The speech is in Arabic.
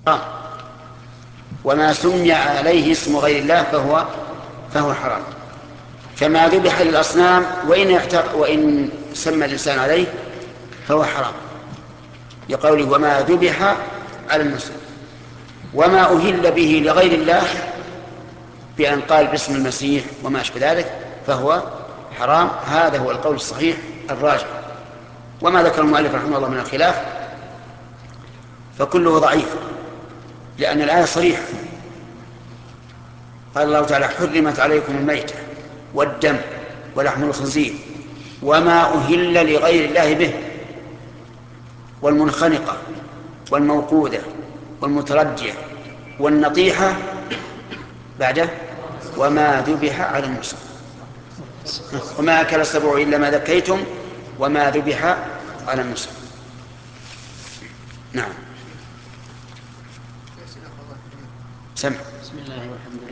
وما سمي عليه اسم غير الله فهو حرام. فما ذبح للأصنام وإن سمى الإنسان عليه فهو حرام، لقوله وما ذبح على النصب. وما أهل به لغير الله بأن قال باسم المسيح وما أشبه ذلك فهو حرام. هذا هو القول الصحيح الراجح. وما ذكر المؤلف رحمه الله من الخلاف فكله ضعيف، لأن الآية صريحة. قال الله تعالى حرمت عليكم الميتة والدم ولحم الخنزير وما أهل لغير الله به والمنخنقة والموقوذة والمتردية والنطيحة بعده وما ذبح على النصب وما أكل السبع إلا ما ذكيتم وما ذبح على النصب. نعم. سمع. بسم الله والحمد لله.